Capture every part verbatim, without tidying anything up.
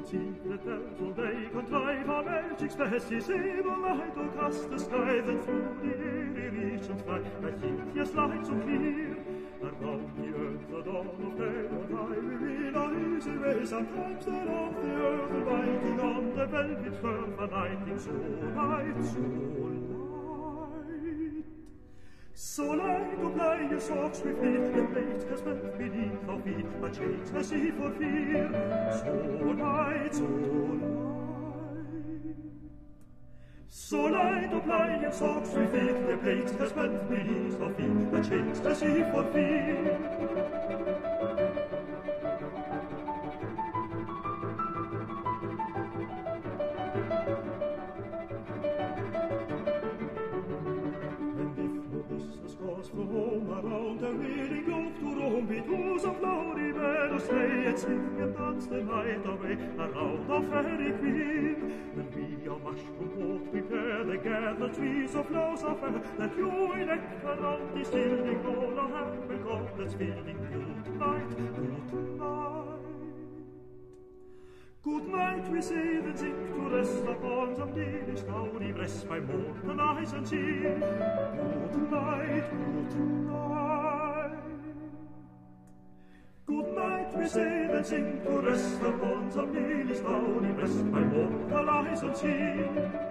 its secret bells all they contrive how magic spells is able light or cast the skies and through the airy reach and fly a hideous light so clear around the earth the dawn of day on high we will our easy way sometimes there off the earth lighting on the velvet turf a lighting so light so light so light to play your socks with feet the plate has bent beneath our feet a change the sea for fear so light so light so light to play your socks with feet the plate has bent beneath our feet a change the sea for fear for home around the reeling globe to roam between some flowery meadows stay and sing and dance the night away around our fairy queen. When we our mushroom walk prepare the gathered trees of flowers are fair that you elect around the stilling all our happy goblets filling good night, good night. Good night, we say, then sink to rest upon some lily starry breast by morn eyes and sea. Good night, good night. Good night, we say, then sink to rest upon some lily starry breast by morn eyes and sea.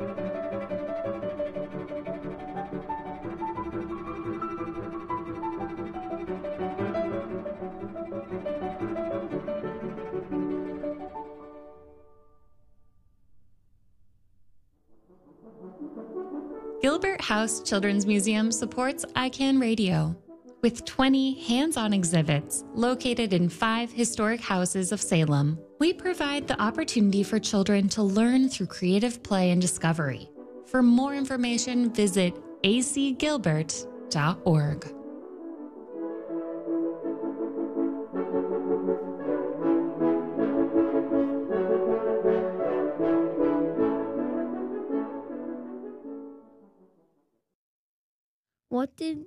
Gilbert House Children's Museum supports I CAN Radio. With twenty hands-on exhibits located in five historic houses of Salem, we provide the opportunity for children to learn through creative play and discovery. For more information, visit a c gilbert dot org. What did